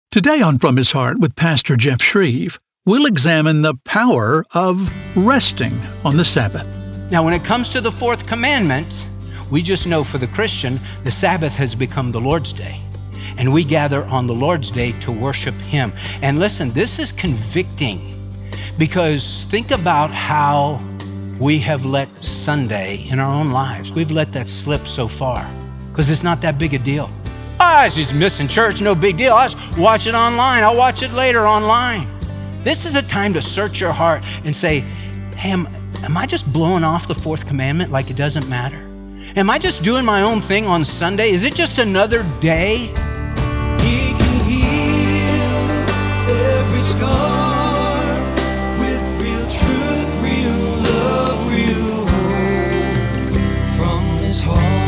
Today on From His Heart with Pastor Jeff Shreve, we'll examine the power of resting on the Sabbath. Now, when it comes to the fourth commandment, we just know for the Christian, the Sabbath has become the Lord's Day. And we gather on the Lord's Day to worship Him. And listen, this is convicting because think about how we have let Sunday in our own lives. We've let that slip so far because it's not that big a deal. I was just missing church, no big deal. I'll just watch it online. I'll watch it later online. This is a time to search your heart and say, hey, am I just blowing off the fourth commandment like it doesn't matter? Am I just doing my own thing on Sunday? Is it just another day? He can heal every scar with real truth, real love, real hope from His heart.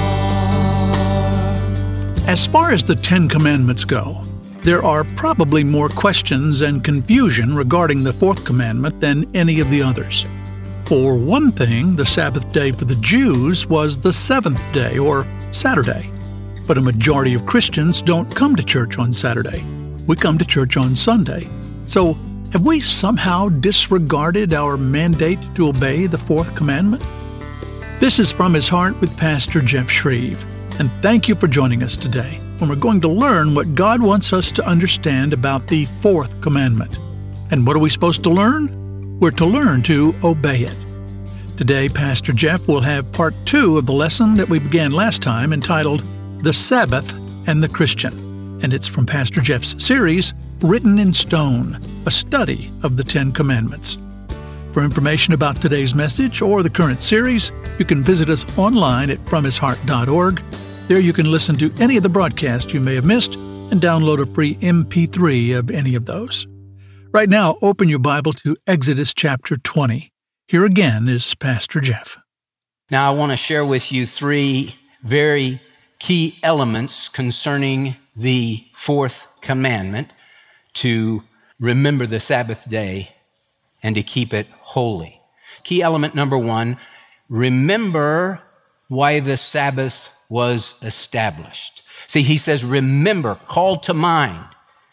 As far as the Ten Commandments go, there are probably more questions and confusion regarding the fourth commandment than any of the others. For one thing, the Sabbath day for the Jews was the seventh day, or Saturday. But a majority of Christians don't come to church on Saturday. We come to church on Sunday. So, have we somehow disregarded our mandate to obey the fourth commandment? This is From His Heart with Pastor Jeff Shreve. And thank you for joining us today, when we're going to learn what God wants us to understand about the fourth commandment. And what are we supposed to learn? We're to learn to obey it. Today, Pastor Jeff will have part 2 of the lesson that we began last time entitled The Sabbath and the Christian. And it's from Pastor Jeff's series, Written in Stone, a study of the Ten Commandments. For information about today's message or the current series, you can visit us online at FromHisHeart.org. There you can listen to any of the broadcasts you may have missed and download a free MP3 of any of those. Right now, open your Bible to Exodus chapter 20. Here again is Pastor Jeff. Now, I want to share with you 3 very key elements concerning the fourth commandment to remember the Sabbath day and to keep it holy. Key element number 1, remember why the Sabbath was established. See, he says, remember, call to mind.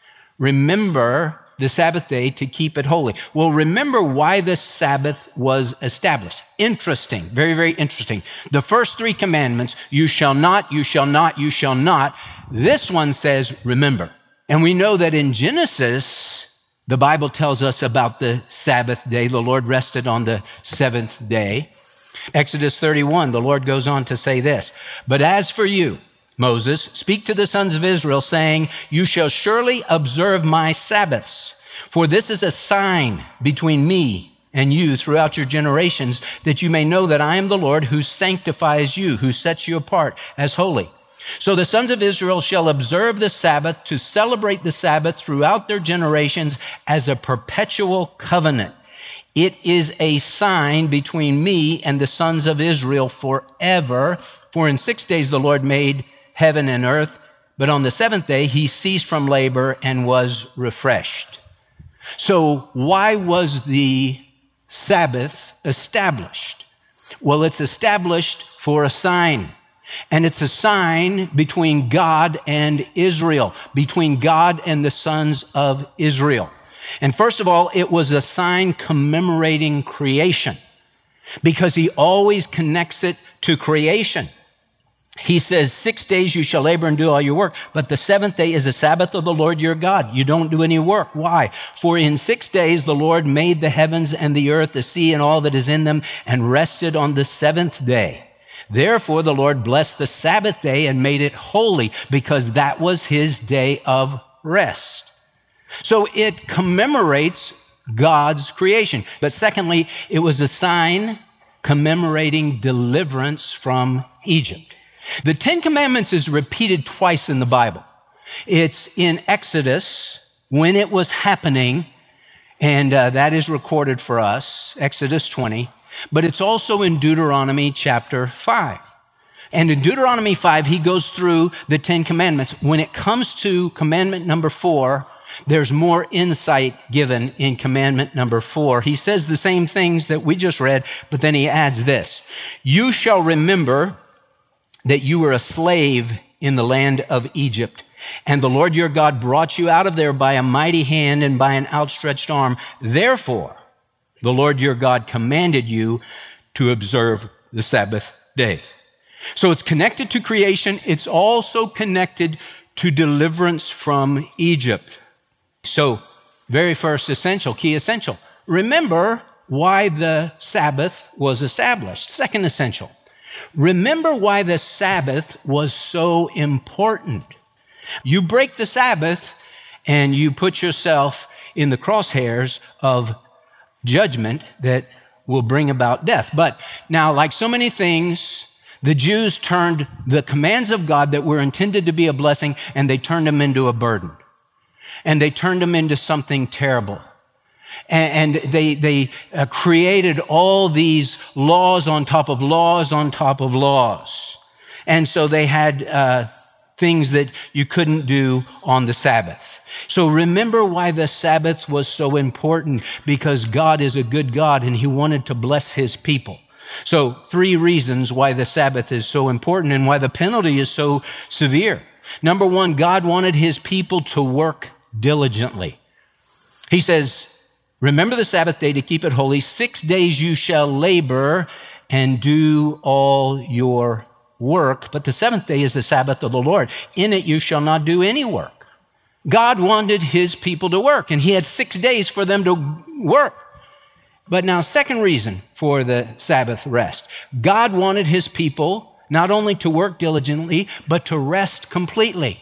Remember the Sabbath day to keep it holy. Well, remember why the Sabbath was established. Interesting, very, very interesting. The first 3 commandments, you shall not, you shall not, you shall not. This one says, remember. And we know that in Genesis, the Bible tells us about the Sabbath day. The Lord rested on the 7th day. Exodus 31, the Lord goes on to say this, but as for you, Moses, speak to the sons of Israel, saying, you shall surely observe my Sabbaths, for this is a sign between me and you throughout your generations, that you may know that I am the Lord who sanctifies you, who sets you apart as holy. So the sons of Israel shall observe the Sabbath to celebrate the Sabbath throughout their generations as a perpetual covenant. It is a sign between me and the sons of Israel forever. For in 6 days the Lord made heaven and earth, but on the 7th day he ceased from labor and was refreshed. So why was the Sabbath established? Well, it's established for a sign. And it's a sign between God and Israel, between God and the sons of Israel. And first of all, it was a sign commemorating creation because he always connects it to creation. He says, 6 days you shall labor and do all your work, but the 7th day is a Sabbath of the Lord your God. You don't do any work. Why? For in 6 days the Lord made the heavens and the earth, the sea and all that is in them, and rested on the 7th day. Therefore the Lord blessed the Sabbath day and made it holy because that was his day of rest. So it commemorates God's creation. But secondly, it was a sign commemorating deliverance from Egypt. The Ten Commandments is repeated twice in the Bible. It's in Exodus when it was happening, and that is recorded for us, Exodus 20. But it's also in Deuteronomy chapter 5. And in Deuteronomy 5, he goes through the Ten Commandments. When it comes to commandment number 4, there's more insight given in commandment number 4. He says the same things that we just read, but then he adds this. You shall remember that you were a slave in the land of Egypt, And the Lord your God brought you out of there by a mighty hand and by an outstretched arm. Therefore, the Lord your God commanded you to observe the Sabbath day. So it's connected to creation. It's also connected to deliverance from Egypt. So, very first essential, key essential. Remember why the Sabbath was established. Second essential. Remember why the Sabbath was so important. You break the Sabbath and you put yourself in the crosshairs of judgment that will bring about death. But now, like so many things, the Jews turned the commands of God that were intended to be a blessing, and they turned them into a burden. And they turned them into something terrible. And they created all these laws on top of laws on top of laws. And so they had things that you couldn't do on the Sabbath. So remember why the Sabbath was so important, because God is a good God and he wanted to bless his people. So 3 reasons why the Sabbath is so important and why the penalty is so severe. Number 1, God wanted his people to work diligently. He says, remember the Sabbath day to keep it holy. 6 days you shall labor and do all your work. But the 7th day is the Sabbath of the Lord. In it you shall not do any work. God wanted his people to work, and he had 6 days for them to work. But now, second reason for the Sabbath rest. God wanted his people not only to work diligently, but to rest completely.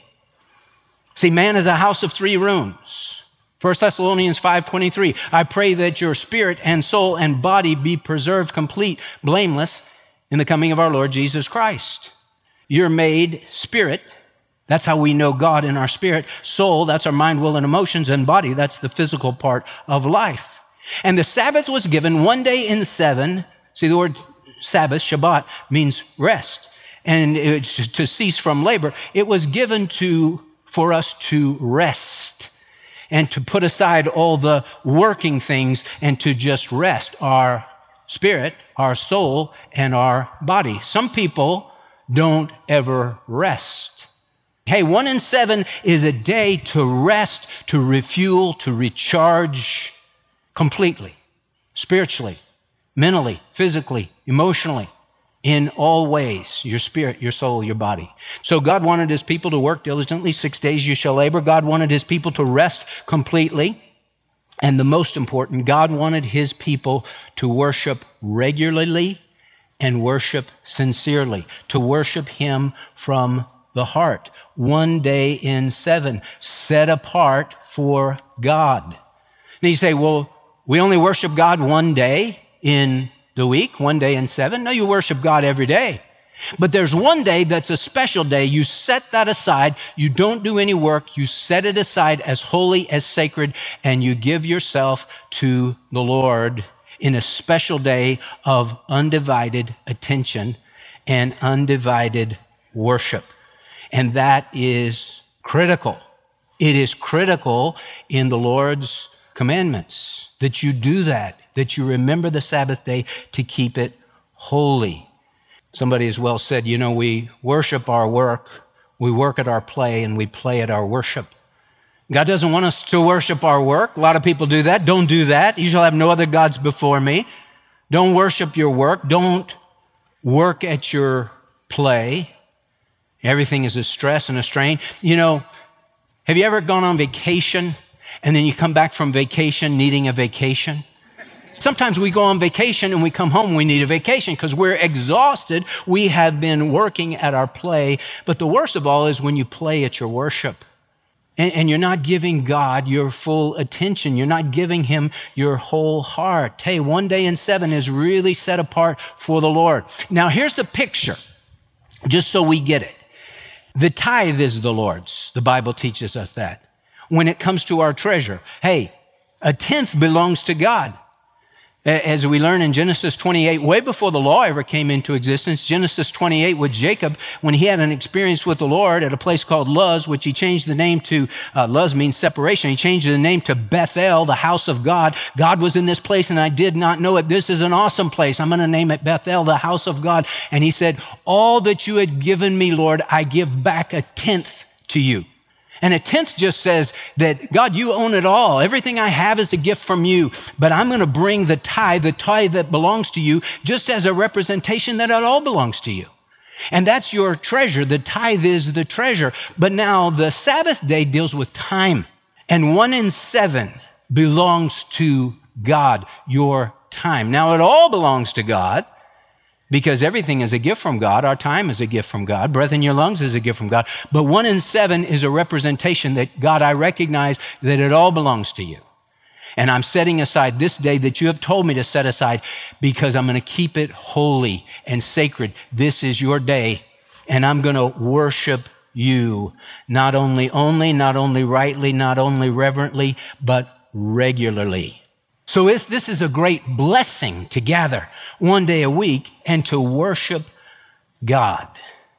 See, man is a house of 3 rooms. 1 Thessalonians 5:23, I pray that your spirit and soul and body be preserved complete, blameless in the coming of our Lord Jesus Christ. You're made spirit. That's how we know God in our spirit. Soul, that's our mind, will, and emotions. And body, that's the physical part of life. And the Sabbath was given 1 day in 7. See, the word Sabbath, Shabbat, means rest. And it's to cease from labor. It was given for us to rest and to put aside all the working things and to just rest our spirit, our soul, and our body. Some people don't ever rest. Hey, 1 in 7 is a day to rest, to refuel, to recharge completely, spiritually, mentally, physically, emotionally, in all ways, your spirit, your soul, your body. So God wanted his people to work diligently. 6 days you shall labor. God wanted his people to rest completely. And the most important, God wanted his people to worship regularly and worship sincerely, to worship him from the heart. 1 day in 7, set apart for God. And you say, well, we only worship God 1 day in the week, 1 day in 7. No, you worship God every day. But there's 1 day that's a special day. You set that aside. You don't do any work. You set it aside as holy, as sacred, and you give yourself to the Lord in a special day of undivided attention and undivided worship. And that is critical. It is critical in the Lord's commandments that you do that you remember the Sabbath day to keep it holy. Somebody has well said, we worship our work, we work at our play, and we play at our worship. God doesn't want us to worship our work. A lot of people do that. Don't do that. You shall have no other gods before me. Don't worship your work. Don't work at your play. Everything is a stress and a strain. Have you ever gone on vacation and then you come back from vacation needing a vacation? Sometimes we go on vacation and we come home, we need a vacation because we're exhausted. We have been working at our play. But the worst of all is when you play at your worship and you're not giving God your full attention. You're not giving him your whole heart. Hey, 1 day in 7 is really set apart for the Lord. Now, here's the picture, just so we get it. The tithe is the Lord's. The Bible teaches us that. When it comes to our treasure, hey, a tenth belongs to God. As we learn in Genesis 28, way before the law ever came into existence, Genesis 28 with Jacob, when he had an experience with the Lord at a place called Luz, which he changed the name to, Luz means separation. He changed the name to Bethel, the house of God. God was in this place and I did not know it. This is an awesome place. I'm going to name it Bethel, the house of God. And he said, all that you had given me, Lord, I give back a tenth to you. And a tenth just says that, God, you own it all. Everything I have is a gift from you, but I'm going to bring the tithe that belongs to you, just as a representation that it all belongs to you. And that's your treasure. The tithe is the treasure. But now the Sabbath day deals with time. And 1 in 7 belongs to God, your time. Now it all belongs to God because everything is a gift from God. Our time is a gift from God. Breath in your lungs is a gift from God. But 1 in 7 is a representation that, God, I recognize that it all belongs to you. And I'm setting aside this day that you have told me to set aside because I'm going to keep it holy and sacred. This is your day, and I'm going to worship you, not only rightly, not only reverently, but regularly. So this is a great blessing to gather one day a week and to worship God.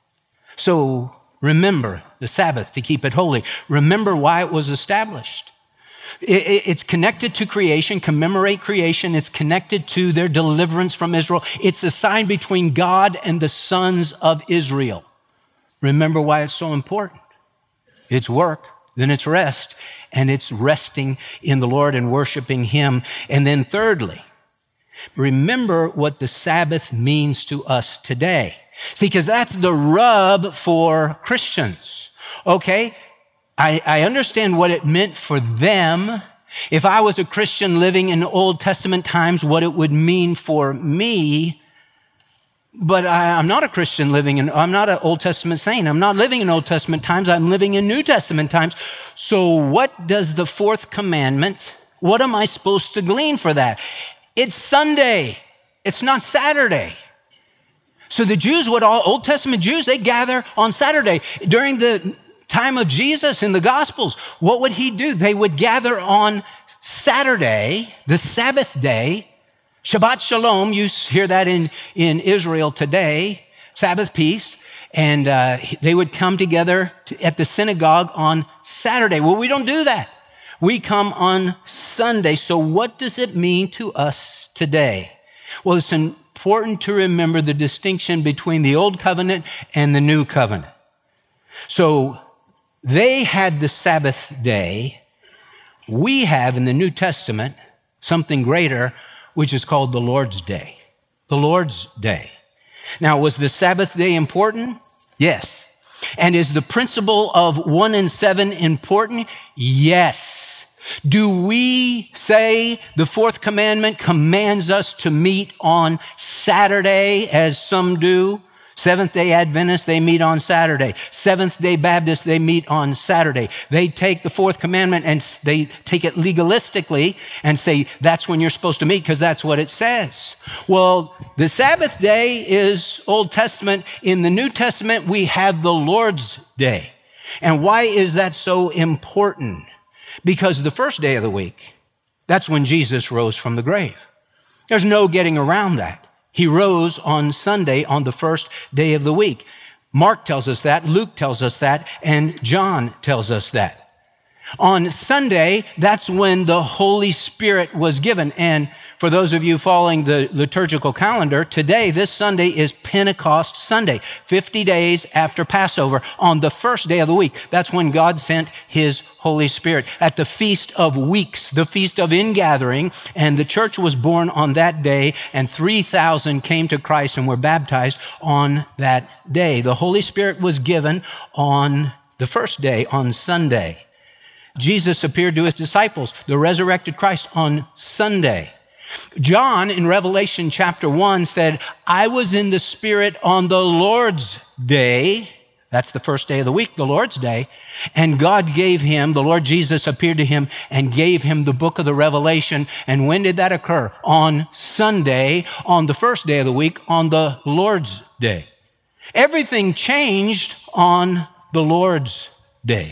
So remember the Sabbath, to keep it holy. Remember why it was established. It's connected to creation, commemorate creation. It's connected to their deliverance from Israel. It's a sign between God and the sons of Israel. Remember why it's so important. It's work, then it's rest, and it's resting in the Lord and worshiping Him. And then thirdly, remember what the Sabbath means to us today. See, because that's the rub for Christians, okay? I understand what it meant for them. If I was a Christian living in Old Testament times, what it would mean for me. But I'm not a Christian I'm not an Old Testament saint. I'm not living in Old Testament times. I'm living in New Testament times. So what does the fourth commandment, what am I supposed to glean for that? It's Sunday. It's not Saturday. So the Jews, Old Testament Jews, they gather on Saturday. During the time of Jesus in the Gospels, what would he do? They would gather on Saturday, the Sabbath day. Shabbat Shalom, you hear that in Israel today, Sabbath peace, and they would come together at the synagogue on Saturday. Well, we don't do that. We come on Sunday. So what does it mean to us today? Well, it's important to remember the distinction between the Old Covenant and the New Covenant. So they had the Sabbath day. We have in the New Testament something greater, which is called the Lord's Day. The Lord's Day. Now, was the Sabbath day important? Yes. And is the principle of 1 in 7 important? Yes. Do we say the fourth commandment commands us to meet on Saturday, as some do? Seventh-day Adventists, they meet on Saturday. Seventh-day Baptists, they meet on Saturday. They take the fourth commandment and they take it legalistically and say, that's when you're supposed to meet because that's what it says. Well, the Sabbath day is Old Testament. In the New Testament, we have the Lord's Day. And why is that so important? Because the first day of the week, that's when Jesus rose from the grave. There's no getting around that. He rose on Sunday, on the first day of the week. Mark tells us that, Luke tells us that, and John tells us that. On Sunday, that's when the Holy Spirit was given. And for those of you following the liturgical calendar, today, this Sunday is Pentecost Sunday, 50 days after Passover. On the first day of the week, that's when God sent His Holy Spirit. At the Feast of Weeks, the Feast of Ingathering, and the church was born on that day, and 3,000 came to Christ and were baptized on that day. The Holy Spirit was given on the first day, on Sunday. Jesus appeared to His disciples, the resurrected Christ, on Sunday. John in Revelation chapter 1 said, I was in the Spirit on the Lord's day. That's the first day of the week, the Lord's Day. And God gave him, the Lord Jesus appeared to him and gave him the book of the Revelation. And when did that occur? On Sunday, on the first day of the week, on the Lord's Day. Everything changed on the Lord's Day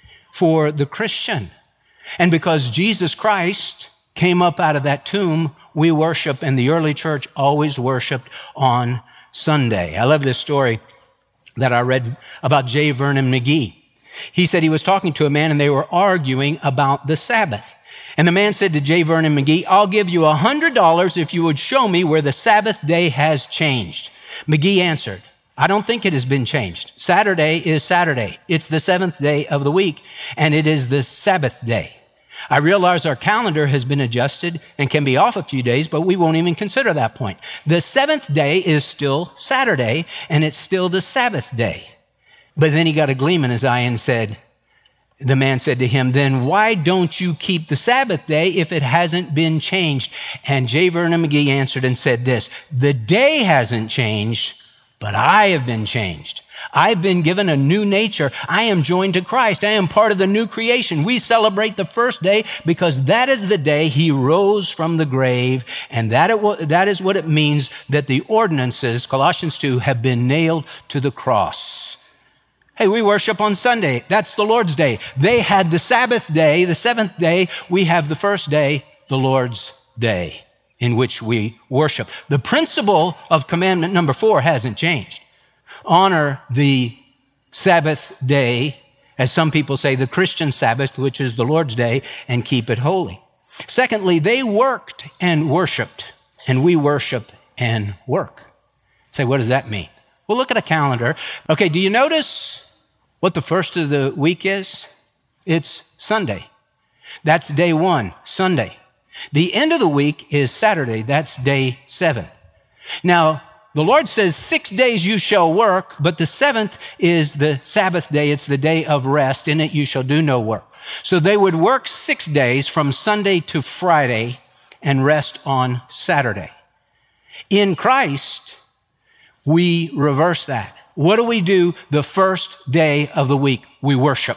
for the Christian. And because Jesus Christ came up out of that tomb, we worship, and the early church always worshiped on Sunday. I love this story that I read about J. Vernon McGee. He said he was talking to a man and they were arguing about the Sabbath. And the man said to J. Vernon McGee, I'll give you $100 if you would show me where the Sabbath day has changed. McGee answered, I don't think it has been changed. Saturday is Saturday. It's the seventh day of the week, and it is the Sabbath day. I realize our calendar has been adjusted and can be off a few days, but we won't even consider that point. The seventh day is still Saturday, and it's still the Sabbath day. But then he got a gleam in his eye and said, the man said to him, then why don't you keep the Sabbath day if it hasn't been changed? And J. Vernon McGee answered and said this, the day hasn't changed, but I have been changed. I've been given a new nature. I am joined to Christ. I am part of the new creation. We celebrate the first day because that is the day he rose from the grave. And that is what it means that the ordinances, Colossians 2, have been nailed to the cross. Hey, we worship on Sunday. That's the Lord's day. They had the Sabbath day, the seventh day. We have the first day, the Lord's day, in which we worship. The principle of commandment number 4 hasn't changed. Honor the Sabbath day, as some people say, the Christian Sabbath, which is the Lord's day, and keep it holy. Secondly, they worked and worshiped, and we worship and work. Say, what does that mean? Well, look at a calendar. Okay, do you notice what the first of the week is? It's Sunday. That's day 1, Sunday. The end of the week is Saturday. That's day 7. Now, the Lord says 6 days you shall work, but the seventh is the Sabbath day. It's the day of rest. In it you shall do no work. So they would work 6 days from Sunday to Friday and rest on Saturday. In Christ, we reverse that. What do we do the first day of the week? We worship.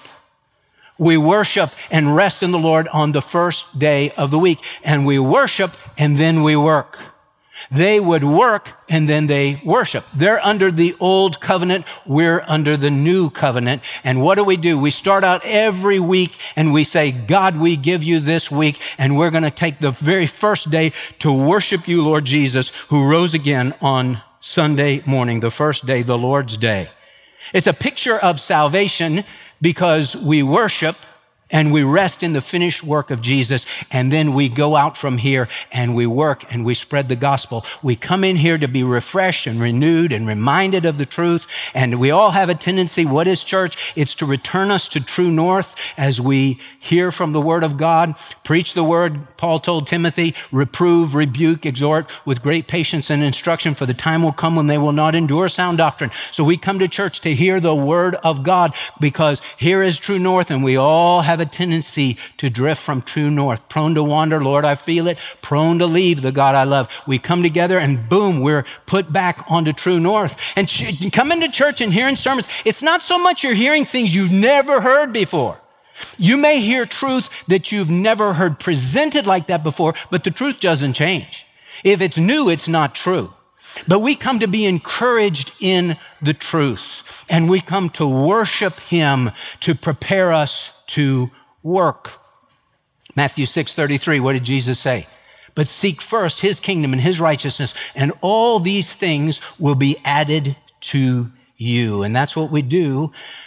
We worship and rest in the Lord on the first day of the week. And we worship and then we work. They would work and then they worship. They're under the old covenant. We're under the new covenant. And what do? We start out every week and we say, God, we give you this week and we're going to take the very first day to worship you, Lord Jesus, who rose again on Sunday morning, the first day, the Lord's day. It's a picture of salvation because we worship and we rest in the finished work of Jesus, and then we go out from here and we work and we spread the gospel. We come in here to be refreshed and renewed and reminded of the truth, and we all have a tendency, what is church? It's to return us to true north as we hear from the word of God, preach the word. Paul told Timothy, reprove, rebuke, exhort with great patience and instruction, for the time will come when they will not endure sound doctrine. So we come to church to hear the word of God because here is true north, and we all have a tendency to drift from true north, prone to wander. Lord, I feel it, prone to leave the God I love. We come together and boom, we're put back onto true north. And coming to church and hearing sermons, it's not so much you're hearing things you've never heard before. You may hear truth that you've never heard presented like that before, but the truth doesn't change. If it's new, it's not true. But we come to be encouraged in the truth, and we come to worship him to prepare us to work. Matthew 6:33, what did Jesus say? But seek first his kingdom and his righteousness, and all these things will be added to you. And that's what we do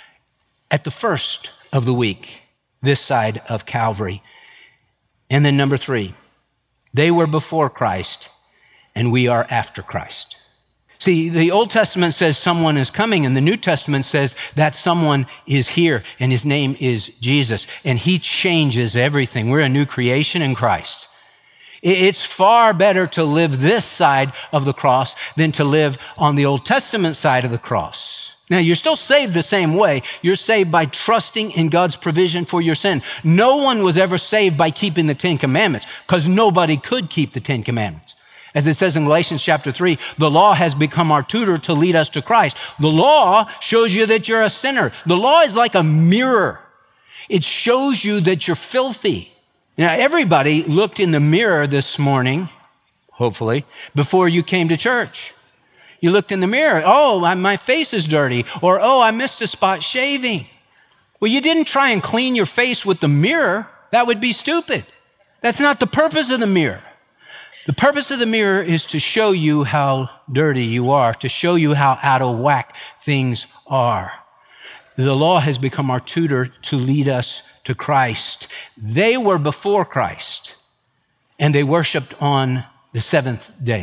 at the first of the week, this side of Calvary. And then number 3, they were before Christ, and we are after Christ. See, the Old Testament says someone is coming, and the New Testament says that someone is here, and his name is Jesus, and he changes everything. We're a new creation in Christ. It's far better to live this side of the cross than to live on the Old Testament side of the cross. Now, you're still saved the same way. You're saved by trusting in God's provision for your sin. No one was ever saved by keeping the 10 Commandments because nobody could keep the 10 Commandments. As it says in Galatians chapter 3, the law has become our tutor to lead us to Christ. The law shows you that you're a sinner. The law is like a mirror. It shows you that you're filthy. Now, everybody looked in the mirror this morning, hopefully, before you came to church. You looked in the mirror. Oh, my face is dirty. Or, oh, I missed a spot shaving. Well, you didn't try and clean your face with the mirror. That would be stupid. That's not the purpose of the mirror. The purpose of the mirror is to show you how dirty you are, to show you how out of whack things are. The law has become our tutor to lead us to Christ. They were before Christ, and they worshiped on the seventh day.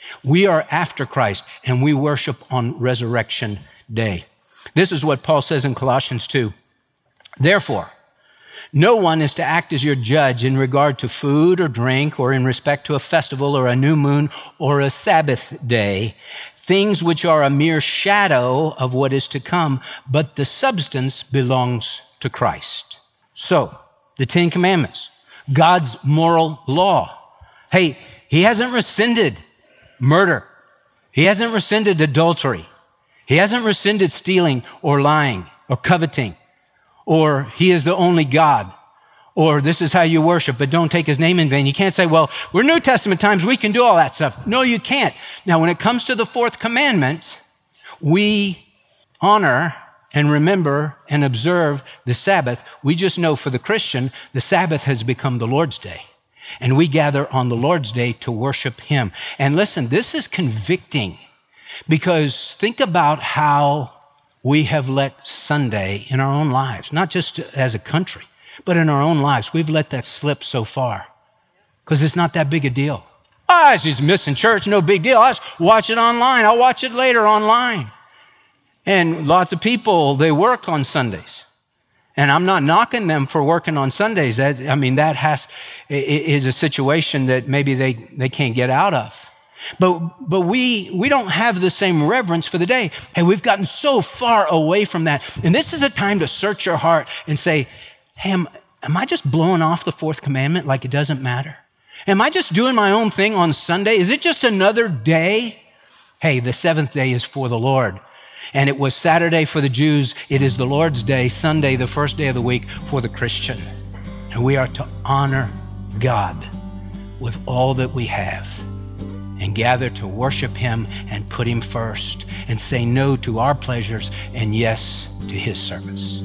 We are after Christ, and we worship on Resurrection Day. This is what Paul says in Colossians 2. Therefore, no one is to act as your judge in regard to food or drink, or in respect to a festival or a new moon or a Sabbath day, things which are a mere shadow of what is to come, but the substance belongs to Christ. So, the Ten Commandments, God's moral law. Hey, he hasn't rescinded murder. He hasn't rescinded adultery. He hasn't rescinded stealing or lying or coveting, or he is the only God, or this is how you worship, but don't take his name in vain. You can't say, well, we're New Testament times, we can do all that stuff. No, you can't. Now, when it comes to the fourth commandment, we honor and remember and observe the Sabbath. We just know for the Christian, the Sabbath has become the Lord's day. And we gather on the Lord's day to worship him. And listen, this is convicting, because think about how we have let Sunday in our own lives, not just as a country, but in our own lives. We've let that slip so far because it's not that big a deal. She's missing church, no big deal. I'll just watch it online. I'll watch it later online. And lots of people, they work on Sundays. And I'm not knocking them for working on Sundays. That is a situation that maybe they can't get out of. But we don't have the same reverence for the day. Hey, we've gotten so far away from that. And this is a time to search your heart and say, hey, am I just blowing off the fourth commandment like it doesn't matter? Am I just doing my own thing on Sunday? Is it just another day? Hey, the seventh day is for the Lord. And it was Saturday for the Jews. It is the Lord's day, Sunday, the first day of the week for the Christian. And we are to honor God with all that we have and gather to worship him and put him first and say no to our pleasures and yes to his service.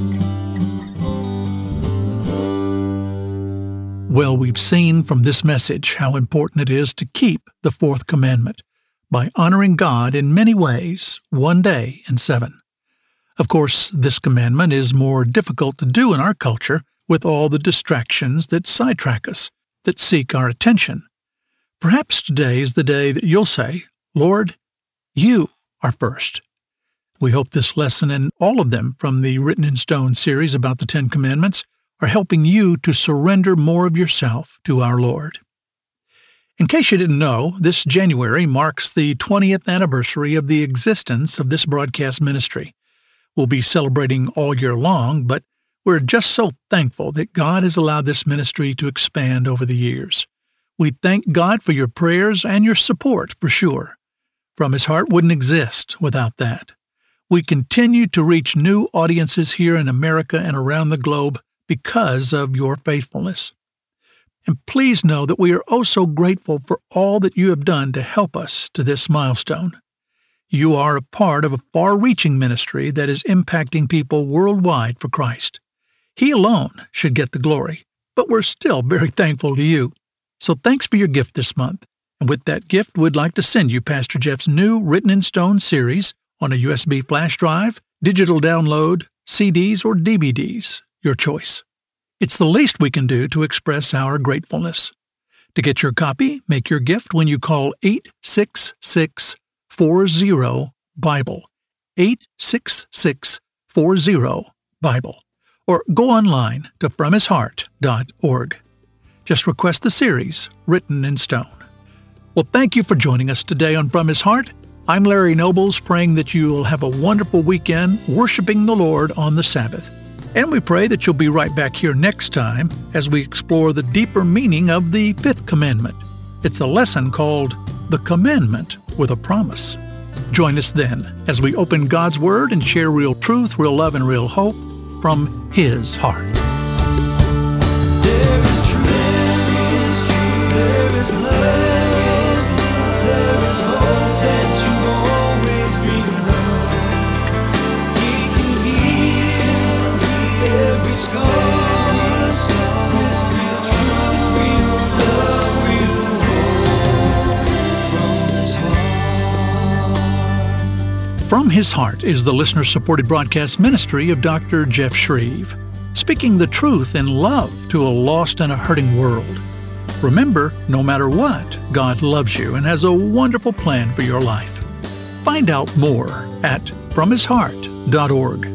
Well, we've seen from this message how important it is to keep the fourth commandment by honoring God in many ways, one day in 7. Of course, this commandment is more difficult to do in our culture with all the distractions that sidetrack us, that seek our attention. Perhaps today is the day that you'll say, Lord, you are first. We hope this lesson and all of them from the Written in Stone series about the Ten Commandments are helping you to surrender more of yourself to our Lord. In case you didn't know, this January marks the 20th anniversary of the existence of this broadcast ministry. We'll be celebrating all year long, but we're just so thankful that God has allowed this ministry to expand over the years. We thank God for your prayers and your support, for sure. From His Heart wouldn't exist without that. We continue to reach new audiences here in America and around the globe because of your faithfulness. And please know that we are oh so grateful for all that you have done to help us to this milestone. You are a part of a far-reaching ministry that is impacting people worldwide for Christ. He alone should get the glory, but we're still very thankful to you. So thanks for your gift this month. And with that gift, we'd like to send you Pastor Jeff's new Written in Stone series on a USB flash drive, digital download, CDs, or DVDs, your choice. It's the least we can do to express our gratefulness. To get your copy, make your gift when you call 866-40-BIBLE, 866-40-BIBLE, or go online to FromHisHeart.org. Just request the series, Written in Stone. Well, thank you for joining us today on From His Heart. I'm Larry Nobles, praying that you will have a wonderful weekend worshiping the Lord on the Sabbath. And we pray that you'll be right back here next time as we explore the deeper meaning of the fifth commandment. It's a lesson called The Commandment with a Promise. Join us then as we open God's Word and share real truth, real love, and real hope from His heart. There is truth, there is love, there is hope that you always dreamed of. He can heal every scar with real truth, real love, real hope from His heart. From His Heart is the listener-supported broadcast ministry of Dr. Jeff Shreve, speaking the truth in love to a lost and a hurting world. Remember, no matter what, God loves you and has a wonderful plan for your life. Find out more at FromHisHeart.org.